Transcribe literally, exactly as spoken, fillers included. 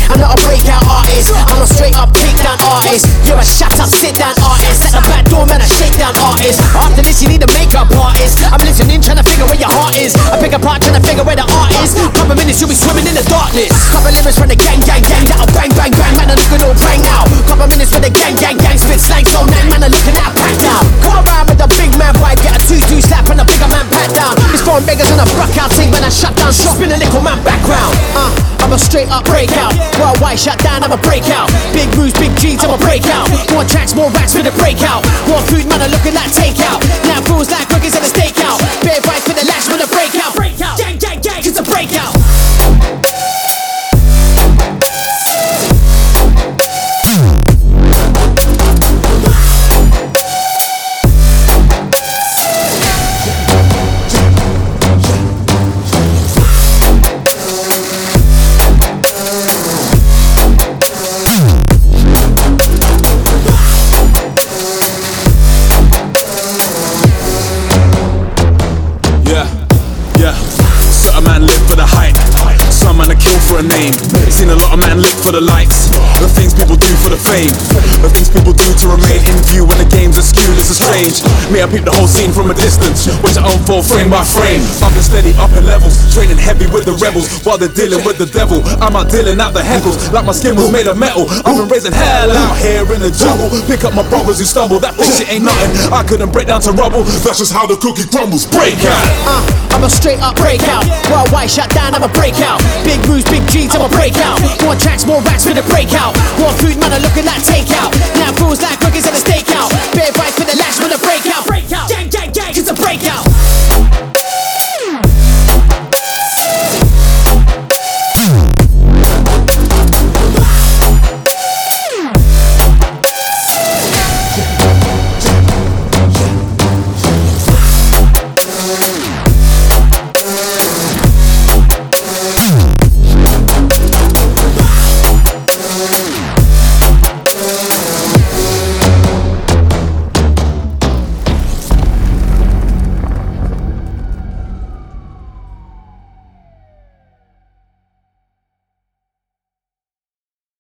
I'm not a breakout artist, I'm a straight up takedown artist. You're a shut up, sit down artist. At the back door, man, a shakedown artist. After this, you need a makeup artist. I'm listening, trying to figure where your heart is. I pick apart, trying to figure where the art is. Couple minutes, you'll be swimming in the darkness. Couple lyrics from the gang, gang, gang. That'll bang, bang, bang. Man, I'm looking all bang now. Couple minutes for the gang, gang, gang. Spit slang so nang, man, I'm looking at pack now. Come around with a big man vibe, get a two-two slap and a bigger man pat down. It's foreign beggars and a bruck out thing, man, I shut down shop in a little man background. Uh, I'm a straight up breakout. Worldwide shut down, I'm a breakout. Big moves, big G's, I'm a breakout. More tracks, more racks for the breakout. More food, man, I'm looking like takeout. Now feels like cookies at a stakeout. Bare bites for the lash for the breakout. Breakout, gang, gang, gang, it's a breakout. For a name, seen a lot of man live for the likes, the things people do for the fame, the things people do to remain in view when the game's askew. This is strange. Me, I peep the whole scene from a distance, which I own for frame by frame. I've been steady up in levels, training heavy with the rebels while they're dealing with the devil. I'm out dealing out the heckles like my skin was made of metal. I've been raising hell out here in the jungle. Pick up my brothers who stumble. That bitch shit ain't nothing. I couldn't break down to rubble. That's just how the cookie crumbles. Break out. Uh, I'm a straight up breakout. Worldwide shut down, I'm a breakout. Big moves, big G's, I'm a breakout. More tracks, more racks for the breakout. More food, man, I'm looking like takeout. Now feels like